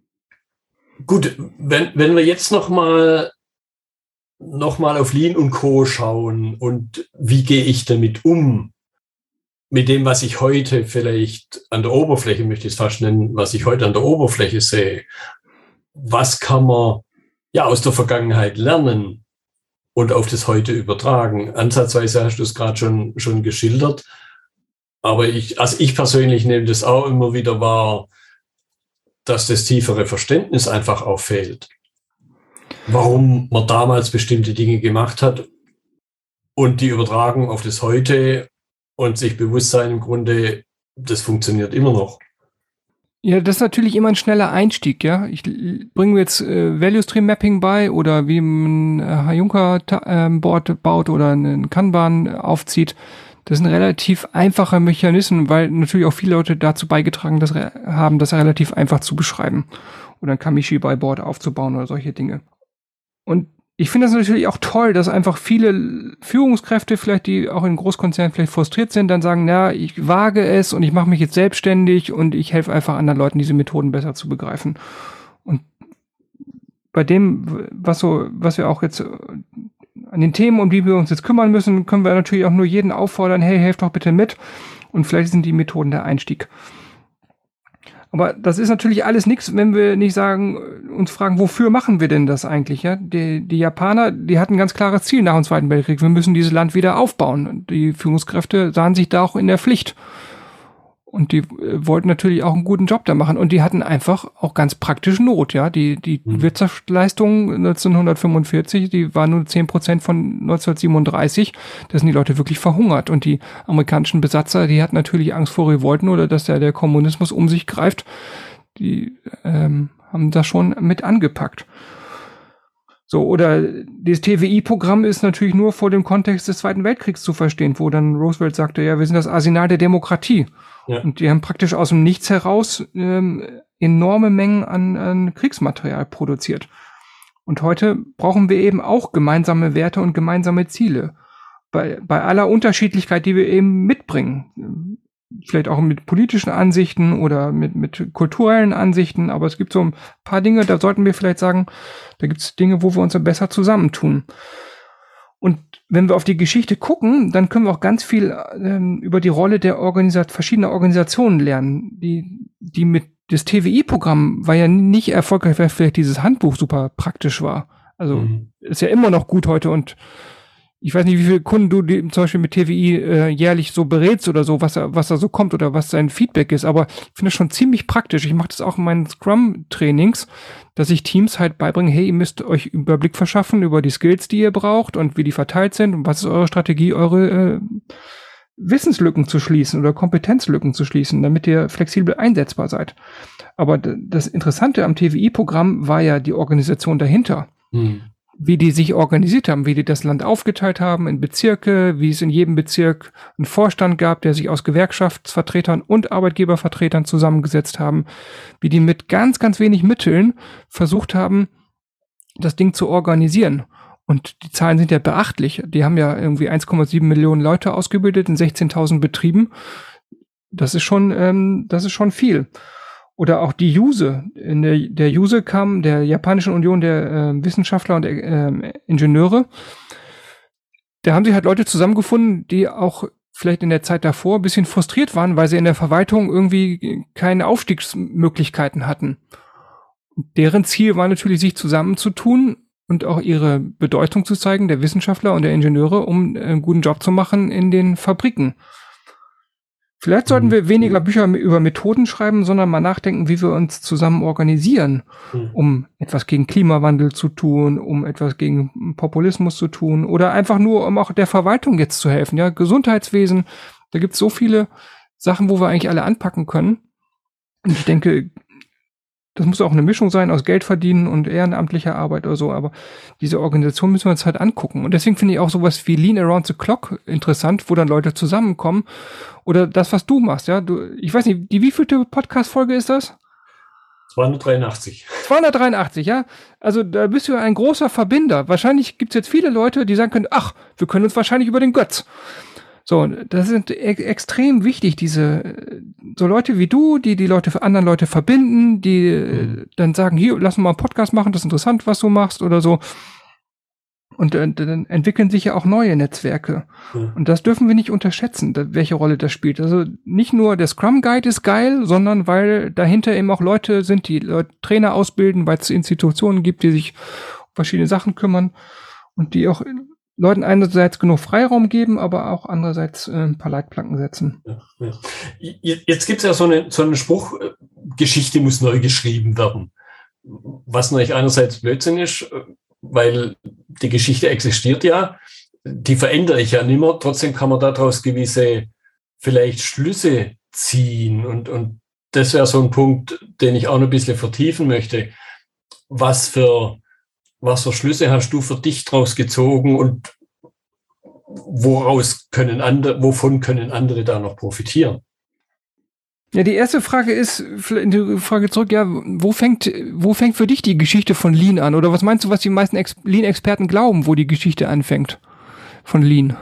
Gut, wenn, wenn wir jetzt nochmal noch mal auf Lean und Co. schauen und wie gehe ich damit um, mit dem, was ich heute vielleicht an der Oberfläche, möchte ich es fast nennen, was ich heute an der Oberfläche sehe, was kann man ja aus der Vergangenheit lernen und auf das Heute übertragen? Ansatzweise hast du es gerade schon, schon geschildert, aber ich, also ich persönlich nehme das auch immer wieder wahr, dass das tiefere Verständnis einfach auch fehlt. Warum man damals bestimmte Dinge gemacht hat und die Übertragung auf das Heute und sich bewusst sein im Grunde, das funktioniert immer noch. Ja, das ist natürlich immer ein schneller Einstieg, ja. Ich bringe mir jetzt äh, Value Stream Mapping bei oder wie man ein Hayunka-Board äh, baut oder einen Kanban aufzieht. Das sind relativ einfache Mechanismen, weil natürlich auch viele Leute dazu beigetragen das haben, das relativ einfach zu beschreiben. Oder ein Kamishi-Board aufzubauen oder solche Dinge. Und ich finde das natürlich auch toll, dass einfach viele Führungskräfte vielleicht, die auch in Großkonzernen vielleicht frustriert sind, dann sagen, na, ich wage es und ich mache mich jetzt selbstständig und ich helfe einfach anderen Leuten, diese Methoden besser zu begreifen. Und bei dem, was so, was wir auch jetzt an den Themen, um die wir uns jetzt kümmern müssen, können wir natürlich auch nur jeden auffordern, hey, helft doch bitte mit. Und vielleicht sind die Methoden der Einstieg. Aber das ist natürlich alles nichts, wenn wir nicht sagen, uns fragen, wofür machen wir denn das eigentlich? Ja, die, die Japaner, die hatten ein ganz klares Ziel nach dem Zweiten Weltkrieg. Wir müssen dieses Land wieder aufbauen. Und die Führungskräfte sahen sich da auch in der Pflicht. Und die äh, wollten natürlich auch einen guten Job da machen. Und die hatten einfach auch ganz praktisch Not. Ja, die, die mhm. Wirtschaftsleistung neunzehnhundertfünfundvierzig, die war nur zehn Prozent von neunzehnhundertsiebenunddreißig. Da sind die Leute wirklich verhungert. Und die amerikanischen Besatzer, die hatten natürlich Angst vor Revolten oder dass der, der Kommunismus um sich greift. Die ähm, haben das schon mit angepackt. So, oder das T W I-Programm ist natürlich nur vor dem Kontext des Zweiten Weltkriegs zu verstehen, wo dann Roosevelt sagte, ja, wir sind das Arsenal der Demokratie. Ja. Und die haben praktisch aus dem Nichts heraus ähm, enorme Mengen an, an Kriegsmaterial produziert. Und heute brauchen wir eben auch gemeinsame Werte und gemeinsame Ziele. Bei, bei aller Unterschiedlichkeit, die wir eben mitbringen. Vielleicht auch mit politischen Ansichten oder mit, mit kulturellen Ansichten. Aber es gibt so ein paar Dinge, da sollten wir vielleicht sagen, da gibt es Dinge, wo wir uns besser zusammentun. Und wenn wir auf die Geschichte gucken, dann können wir auch ganz viel ähm, über die Rolle der Organisat- verschiedener Organisationen lernen, die, die mit das T W I-Programm war ja nicht erfolgreich, weil vielleicht dieses Handbuch super praktisch war. Also mhm. ist ja immer noch gut heute und ich weiß nicht, wie viele Kunden du die, zum Beispiel mit T W I äh, jährlich so berätst oder so, was da, was da so kommt oder was sein Feedback ist. Aber ich finde das schon ziemlich praktisch. Ich mache das auch in meinen Scrum-Trainings, dass ich Teams halt beibringe, hey, ihr müsst euch Überblick verschaffen über die Skills, die ihr braucht und wie die verteilt sind und was ist eure Strategie, eure äh, Wissenslücken zu schließen oder Kompetenzlücken zu schließen, damit ihr flexibel einsetzbar seid. Aber d- das Interessante am T W I-Programm war ja die Organisation dahinter. Hm. Wie die sich organisiert haben, wie die das Land aufgeteilt haben in Bezirke, wie es in jedem Bezirk einen Vorstand gab, der sich aus Gewerkschaftsvertretern und Arbeitgebervertretern zusammengesetzt haben, wie die mit ganz, ganz wenig Mitteln versucht haben, das Ding zu organisieren. Und die Zahlen sind ja beachtlich. Die haben ja irgendwie eins Komma sieben Millionen Leute ausgebildet in sechzehntausend Betrieben. Das ist schon, ähm, das ist schon viel. Oder auch die Juse. In der, der Juse kam der Japanischen Union der äh, Wissenschaftler und äh, Ingenieure. Da haben sich halt Leute zusammengefunden, die auch vielleicht in der Zeit davor ein bisschen frustriert waren, weil sie in der Verwaltung irgendwie keine Aufstiegsmöglichkeiten hatten. Deren Ziel war natürlich, sich zusammenzutun und auch ihre Bedeutung zu zeigen, der Wissenschaftler und der Ingenieure, um einen guten Job zu machen in den Fabriken. Vielleicht sollten wir weniger Bücher über Methoden schreiben, sondern mal nachdenken, wie wir uns zusammen organisieren, um etwas gegen Klimawandel zu tun, um etwas gegen Populismus zu tun oder einfach nur, um auch der Verwaltung jetzt zu helfen. Ja, Gesundheitswesen, da gibt es so viele Sachen, wo wir eigentlich alle anpacken können. Und ich denke, das muss auch eine Mischung sein aus Geld verdienen und ehrenamtlicher Arbeit oder so, aber diese Organisation müssen wir uns halt angucken. Und deswegen finde ich auch sowas wie Lean Around the Clock interessant, wo dann Leute zusammenkommen. Oder das, was du machst, ja. Du, ich weiß nicht, die wievielte Podcast-Folge ist das? zweihundertdreiundachtzig. zweihundertreiundachtzig, ja. Also da bist du ein großer Verbinder. Wahrscheinlich gibt es jetzt viele Leute, die sagen können, ach, wir können uns wahrscheinlich über den Götz. So, das sind e- extrem wichtig, diese, so Leute wie du, die die Leute für anderen Leute verbinden, die mhm. äh, dann sagen, hier, lass uns mal einen Podcast machen, das ist interessant, was du machst oder so. Und äh, dann entwickeln sich ja auch neue Netzwerke. Mhm. Und das dürfen wir nicht unterschätzen, da, welche Rolle das spielt. Also nicht nur der Scrum Guide ist geil, sondern weil dahinter eben auch Leute sind, die Leute, Trainer ausbilden, weil es Institutionen gibt, die sich um verschiedene Sachen kümmern und die auch Leuten einerseits genug Freiraum geben, aber auch andererseits äh, ein paar Leitplanken setzen. Ja, ja. Jetzt gibt es ja so, eine, so einen Spruch, Geschichte muss neu geschrieben werden. Was natürlich einerseits Blödsinn ist, weil die Geschichte existiert ja, die verändere ich ja nicht mehr, trotzdem kann man daraus gewisse vielleicht Schlüsse ziehen und, und das wäre so ein Punkt, den ich auch noch ein bisschen vertiefen möchte. Was für Was für Schlüsse hast du für dich draus gezogen und woraus können andere, wovon können andere da noch profitieren? Ja, die erste Frage ist, die Frage zurück, ja, wo fängt, wo fängt für dich die Geschichte von Lean an? Oder was meinst du, was die meisten Ex- Lean-Experten glauben, wo die Geschichte anfängt von Lean?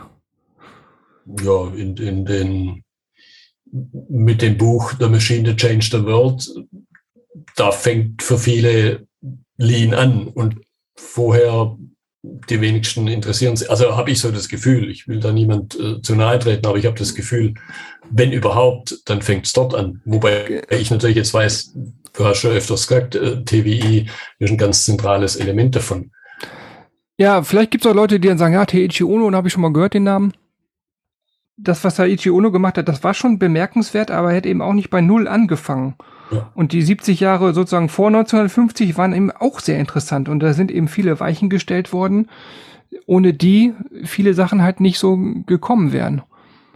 Ja, in, in den, mit dem Buch The Machine That Changed the World, da fängt für viele Lean an und vorher die wenigsten interessieren sich. Also habe ich so das Gefühl, ich will da niemand äh, zu nahe treten, aber ich habe das Gefühl, wenn überhaupt, dann fängt es dort an. Wobei ich natürlich jetzt weiß, du hast schon öfters gesagt, äh, T W I ist ein ganz zentrales Element davon. Ja, vielleicht gibt es auch Leute, die dann sagen, ja, Teiichi Ohno, da habe ich schon mal gehört den Namen. Das, was Teiichi Ohno gemacht hat, das war schon bemerkenswert, aber er hat eben auch nicht bei Null angefangen. Ja. Und die siebzig Jahre sozusagen vor neunzehnhundertfünfzig waren eben auch sehr interessant. Und da sind eben viele Weichen gestellt worden, ohne die viele Sachen halt nicht so gekommen wären.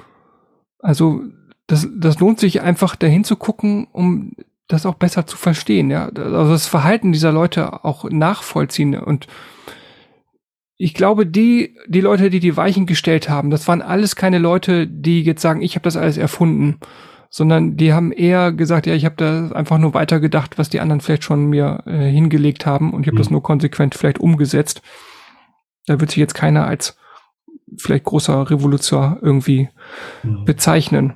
Also das, das lohnt sich einfach dahin zu gucken, um das auch besser zu verstehen. Ja? Also das Verhalten dieser Leute auch nachvollziehen. Und ich glaube, die, die Leute, die die Weichen gestellt haben, das waren alles keine Leute, die jetzt sagen, ich habe das alles erfunden, sondern die haben eher gesagt, ja, ich habe da einfach nur weitergedacht, was die anderen vielleicht schon mir äh, hingelegt haben und ich habe mhm. das nur konsequent vielleicht umgesetzt. Da wird sich jetzt keiner als vielleicht großer Revolutionär irgendwie mhm. bezeichnen.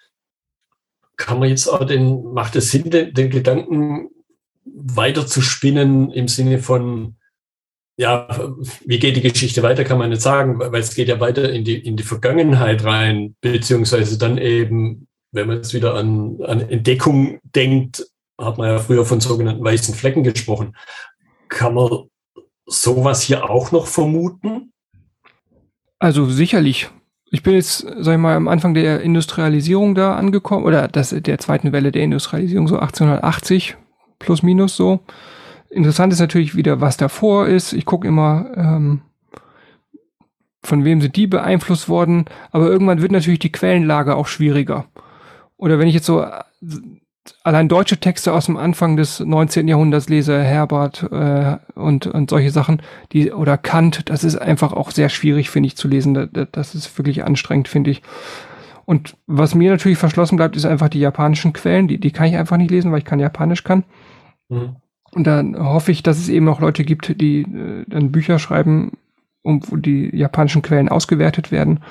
Kann man jetzt auch den, macht es Sinn, den, den Gedanken weiter zu spinnen im Sinne von, ja, wie geht die Geschichte weiter, kann man nicht sagen, weil es geht ja weiter in die, in die Vergangenheit rein, beziehungsweise dann eben, wenn man jetzt wieder an, an Entdeckung denkt, hat man ja früher von sogenannten weißen Flecken gesprochen. Kann man sowas hier auch noch vermuten? Also sicherlich. Ich bin jetzt, sag ich mal, am Anfang der Industrialisierung da angekommen, oder das, der zweiten Welle der Industrialisierung, so achtzehnhundertachtzig plus minus so. Interessant ist natürlich wieder, was davor ist. Ich gucke immer, ähm, von wem sind die beeinflusst worden, aber irgendwann wird natürlich die Quellenlage auch schwieriger. Oder wenn ich jetzt so allein deutsche Texte aus dem Anfang des neunzehnten Jahrhunderts lese, Herbert äh, und, und solche Sachen, die oder Kant, das ist einfach auch sehr schwierig, finde ich, zu lesen. Das, das ist wirklich anstrengend, finde ich. Und was mir natürlich verschlossen bleibt, ist einfach die japanischen Quellen. Die, die kann ich einfach nicht lesen, weil ich kein Japanisch kann. Mhm. Und dann hoffe ich, dass es eben noch Leute gibt, die äh, dann Bücher schreiben, um, wo die japanischen Quellen ausgewertet werden.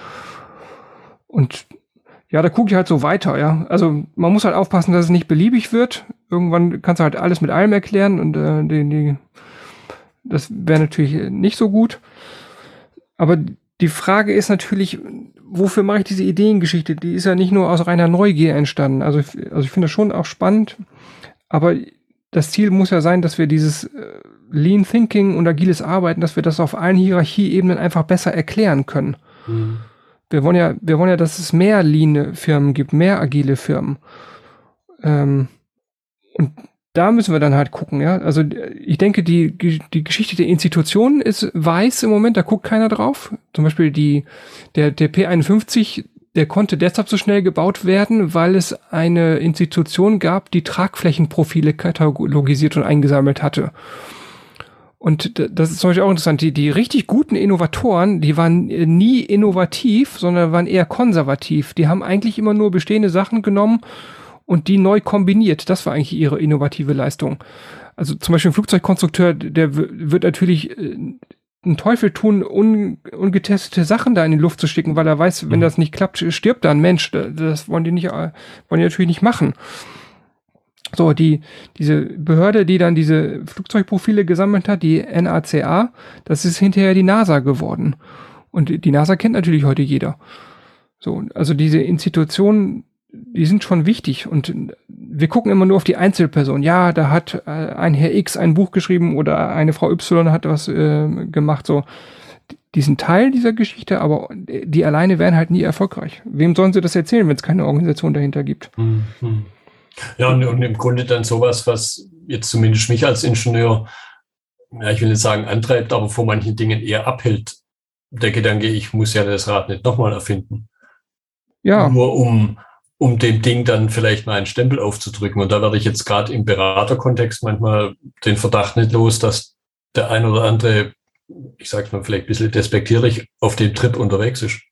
Und ja, da gucke ich halt so weiter, ja. Also man muss halt aufpassen, dass es nicht beliebig wird. Irgendwann kannst du halt alles mit allem erklären und äh, die, die, das wäre natürlich nicht so gut. Aber die Frage ist natürlich, wofür mache ich diese Ideengeschichte? Die ist ja nicht nur aus reiner Neugier entstanden. Also, also ich finde das schon auch spannend, aber das Ziel muss ja sein, dass wir dieses äh, Lean Thinking und agiles Arbeiten, dass wir das auf allen Hierarchieebenen einfach besser erklären können. Mhm. Wir wollen ja, wir wollen ja, dass es mehr Lean-Firmen gibt, mehr agile Firmen. Ähm, und da müssen wir dann halt gucken, ja. Also ich denke, die, die Geschichte der Institutionen ist weiß im Moment, da guckt keiner drauf. Zum Beispiel die, der, der P einundfünfzig, der konnte deshalb so schnell gebaut werden, weil es eine Institution gab, die Tragflächenprofile katalogisiert und eingesammelt hatte. Und das ist zum Beispiel auch interessant, die, die richtig guten Innovatoren, die waren nie innovativ, sondern waren eher konservativ. Die haben eigentlich immer nur bestehende Sachen genommen und die neu kombiniert. Das war eigentlich ihre innovative Leistung. Also zum Beispiel ein Flugzeugkonstrukteur, der w- wird natürlich äh, einen Teufel tun, un, ungetestete Sachen da in die Luft zu stecken, weil er weiß, wenn das nicht klappt, stirbt da ein Mensch. Das wollen die nicht, wollen die natürlich nicht machen. So, die, diese Behörde, die dann diese Flugzeugprofile gesammelt hat, die N A C A, das ist hinterher die NASA geworden. Und die NASA kennt natürlich heute jeder. So, also diese Institutionen, die sind schon wichtig. Und wir gucken immer nur auf die Einzelperson. Ja, da hat äh, ein Herr X ein Buch geschrieben oder eine Frau Y hat was äh, gemacht. So, die sind Teil dieser Geschichte, aber die alleine wären halt nie erfolgreich. Wem sollen sie das erzählen, wenn es keine Organisation dahinter gibt? Mhm. Ja, und, und im Grunde dann sowas, was jetzt zumindest mich als Ingenieur, ja, ich will nicht sagen antreibt, aber vor manchen Dingen eher abhält. Der Gedanke, ich muss ja das Rad nicht nochmal erfinden. Ja. Nur um, um dem Ding dann vielleicht mal einen Stempel aufzudrücken. Und da werde ich jetzt gerade im Beraterkontext manchmal den Verdacht nicht los, dass der ein oder andere, ich sag's mal vielleicht ein bisschen despektierlich, auf dem Trip unterwegs ist.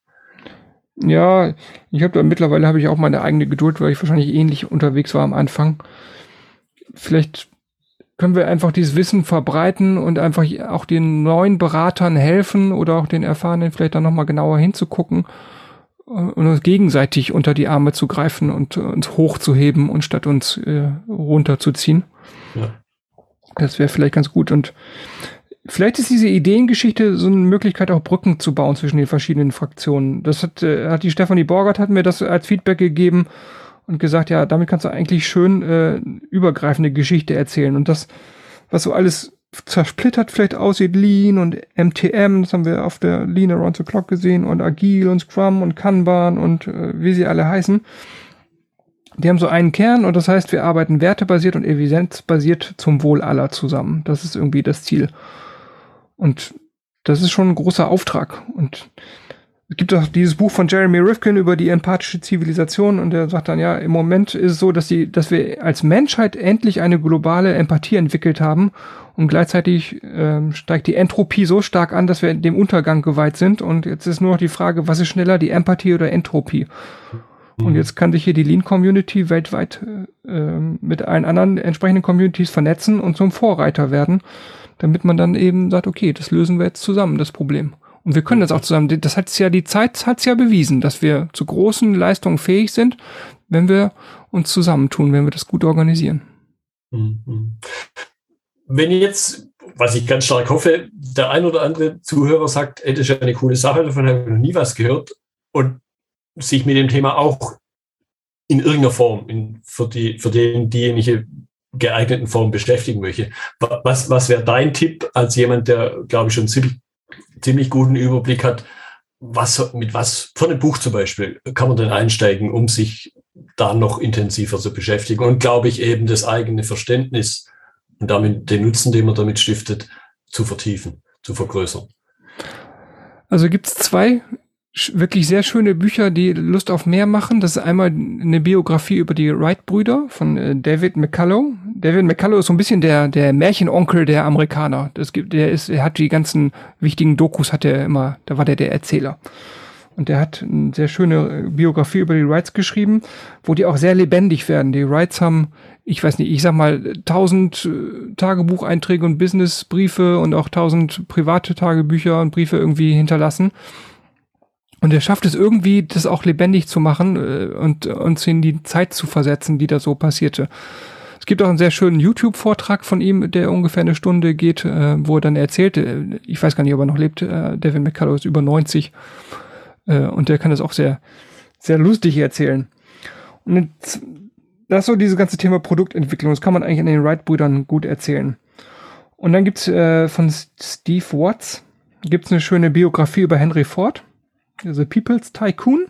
Ja, ich habe da mittlerweile habe ich auch meine eigene Geduld, weil ich wahrscheinlich ähnlich unterwegs war am Anfang. Vielleicht können wir einfach dieses Wissen verbreiten und einfach auch den neuen Beratern helfen oder auch den Erfahrenen vielleicht dann nochmal genauer hinzugucken und uns gegenseitig unter die Arme zu greifen und uns hochzuheben und statt uns äh, runterzuziehen. Ja. Das wäre vielleicht ganz gut. Und vielleicht ist diese Ideengeschichte so eine Möglichkeit, auch Brücken zu bauen zwischen den verschiedenen Fraktionen. Das hat, äh, hat die Stefanie Borgert hat mir das als Feedback gegeben und gesagt, ja, damit kannst du eigentlich schön äh, übergreifende Geschichte erzählen. Und das, was so alles zersplittert vielleicht aussieht, Lean und M T M, das haben wir auf der Lean Around the Clock gesehen, und Agile und Scrum und Kanban und äh, wie sie alle heißen. Die haben so einen Kern und das heißt, wir arbeiten wertebasiert und evidenzbasiert zum Wohl aller zusammen. Das ist irgendwie das Ziel. Und das ist schon ein großer Auftrag. Und es gibt auch dieses Buch von Jeremy Rifkin über die empathische Zivilisation und der sagt dann, ja, im Moment ist es so, dass die, dass wir als Menschheit endlich eine globale Empathie entwickelt haben und gleichzeitig ähm, steigt die Entropie so stark an, dass wir dem Untergang geweiht sind. Und jetzt ist nur noch die Frage, was ist schneller, die Empathie oder Entropie? Mhm. Und jetzt kann sich hier die Lean-Community weltweit äh, mit allen anderen entsprechenden Communities vernetzen und zum Vorreiter werden, damit man dann eben sagt, okay, das lösen wir jetzt zusammen, das Problem. Und wir können das auch zusammen. Das hat's ja, die Zeit hat's ja bewiesen, dass wir zu großen Leistungen fähig sind, wenn wir uns zusammentun, wenn wir das gut organisieren. Wenn jetzt, was ich ganz stark hoffe, der ein oder andere Zuhörer sagt, ey, das ist ja eine coole Sache, davon habe ich noch nie was gehört und sich mit dem Thema auch in irgendeiner Form, in, für die, für den, diejenige geeigneten Form beschäftigen möchte. Was, was wäre dein Tipp als jemand, der, glaube ich, schon ziemlich, ziemlich guten Überblick hat, was, mit was, von einem Buch zum Beispiel, kann man denn einsteigen, um sich da noch intensiver zu beschäftigen und, glaube ich, eben das eigene Verständnis und damit den Nutzen, den man damit stiftet, zu vertiefen, zu vergrößern? Also gibt es zwei wirklich sehr schöne Bücher, die Lust auf mehr machen. Das ist einmal eine Biografie über die Wright-Brüder von äh, David McCullough. David McCullough ist so ein bisschen der der Märchenonkel der Amerikaner. Das gibt, der ist, er hat die ganzen wichtigen Dokus, hat er immer, da war der der Erzähler. Und der hat eine sehr schöne Biografie über die Wrights geschrieben, wo die auch sehr lebendig werden. Die Wrights haben, ich weiß nicht, ich sag mal, tausend Tagebucheinträge und Businessbriefe und auch tausend private Tagebücher und Briefe irgendwie hinterlassen. Und er schafft es irgendwie, das auch lebendig zu machen äh, und uns in die Zeit zu versetzen, die da so passierte. Es gibt auch einen sehr schönen YouTube-Vortrag von ihm, der ungefähr eine Stunde geht, äh, wo er dann erzählt, äh, ich weiß gar nicht, ob er noch lebt, äh, David McCullough ist über neunzig äh, und der kann das auch sehr, sehr lustig erzählen. Und jetzt, das ist so dieses ganze Thema Produktentwicklung, das kann man eigentlich an den Wright-Brüdern gut erzählen. Und dann gibt's äh, von Steve Watts, gibt's eine schöne Biografie über Henry Ford. The People's Tycoon.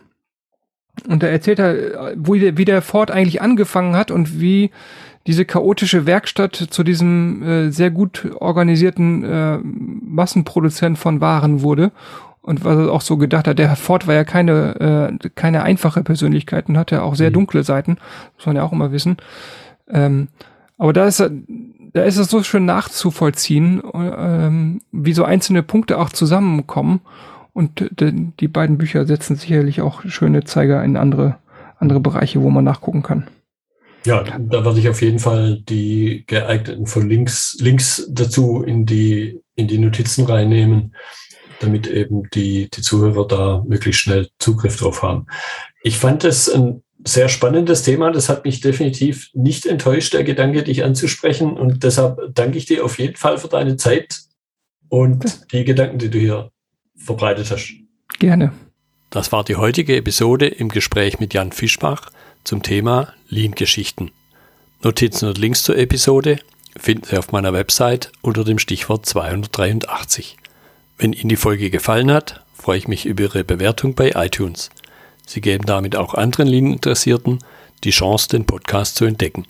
Und da erzählt er, wo der, wie der Ford eigentlich angefangen hat und wie diese chaotische Werkstatt zu diesem äh, sehr gut organisierten äh, Massenproduzent von Waren wurde. Und was er auch so gedacht hat, der Ford war ja keine, äh, keine einfache Persönlichkeit und hatte auch sehr dunkle Seiten. Muss man ja auch immer wissen. Ähm, aber da ist, da ist es so schön nachzuvollziehen, ähm, wie so einzelne Punkte auch zusammenkommen. Und die beiden Bücher setzen sicherlich auch schöne Zeiger in andere, andere Bereiche, wo man nachgucken kann. Ja, da werde ich auf jeden Fall die geeigneten von Links, Links dazu in die, in die Notizen reinnehmen, damit eben die, die Zuhörer da möglichst schnell Zugriff drauf haben. Ich fand es ein sehr spannendes Thema. Das hat mich definitiv nicht enttäuscht, der Gedanke, dich anzusprechen. Und deshalb danke ich dir auf jeden Fall für deine Zeit und die Gedanken, die du hier verbreitet hast. Gerne. Das war die heutige Episode im Gespräch mit Jan Fischbach zum Thema Lean-Geschichten. Notizen und Links zur Episode finden Sie auf meiner Website unter dem Stichwort zweihundertdreiundachtzig. Wenn Ihnen die Folge gefallen hat, freue ich mich über Ihre Bewertung bei iTunes. Sie geben damit auch anderen Lean-Interessierten die Chance, den Podcast zu entdecken.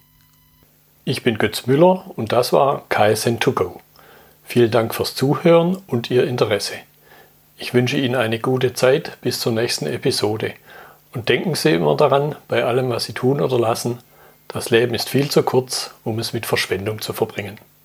Ich bin Götz Müller und das war K S N to go. Vielen Dank fürs Zuhören und Ihr Interesse. Ich wünsche Ihnen eine gute Zeit bis zur nächsten Episode. Und denken Sie immer daran, bei allem, was Sie tun oder lassen, das Leben ist viel zu kurz, um es mit Verschwendung zu verbringen.